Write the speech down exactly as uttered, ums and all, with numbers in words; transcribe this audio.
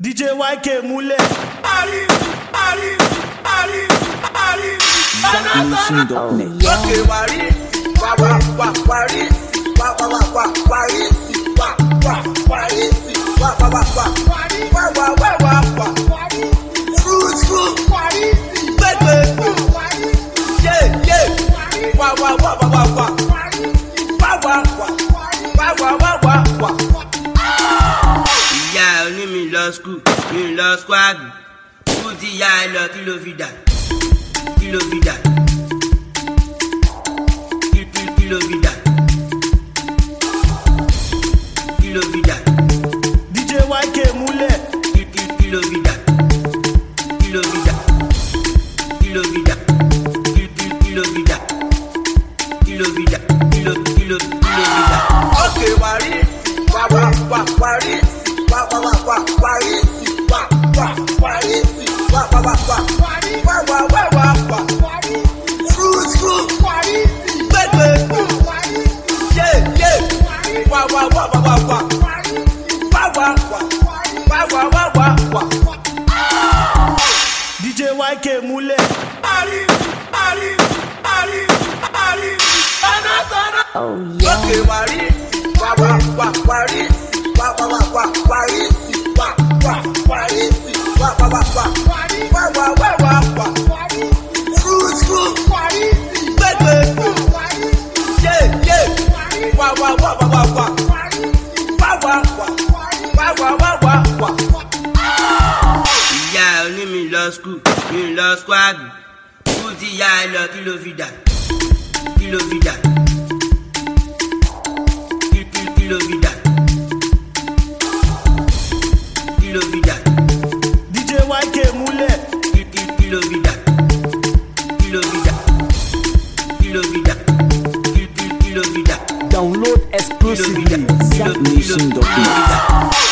D J Y K múlẹ̀. Zacknation dot net. Okay, wari, wa wa wa wari, wa wa wa wa wari, wa wa wari, wa wa wa wa wa wa wa wa wa. Screw screw, baby, yeah yeah, wa wa wa wa wa wa, wa wa wa wa wa wa wa wa. Ìyá oní mi lọ school, mi lọ squad, school ti yá ẹ lọ kí ló fi dà, kí ló fi dà. Kilo vida, kilo vida. D J Y K múlẹ̀. Kilo vida, kilo vida, kilo vida, kilo vida, kilo vida, kilo kilo kilo vida. Okay, wari, wa wa wa wari, wa wa wa wa wari, wa wa wari, wa wa wa wa wa wa wa wa wa. Screw screw, baby. Wa wa wa wa wa wa wa wa wa wa wa wa wa. D J Y K múlẹ̀. Oh yeah. Okay, wari, wa wa wa wari, wa wa wa wa wari, wa wa wari, wa wa wa wa wa wa wa wa wa. Screw screw, baby, yeah yeah. Wa wa wa wa wa wa wa wa wa wa wa wa wa. Ìyá oní mi lọ school, mi lọ squad, school ti yá ẹ lọ kí ló fi dà, kí ló fi dà, kí ló fi dà, kí ló fi dà. D J Y K múlẹ̀. Kí ló fi dà, kí ló fi dà, kí ló fi dà, kí ló fi dà. Download exclusively Zacknation dot net.